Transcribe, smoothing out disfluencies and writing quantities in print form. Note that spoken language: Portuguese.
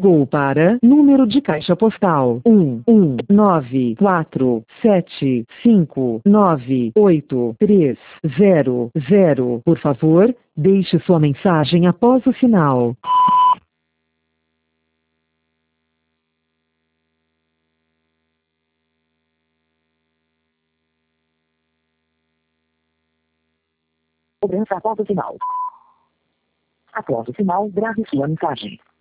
Ligou para número de caixa postal 11947598300. Por favor, deixe sua mensagem após o sinal. Cobrança após o sinal. Após o sinal, grave sua mensagem.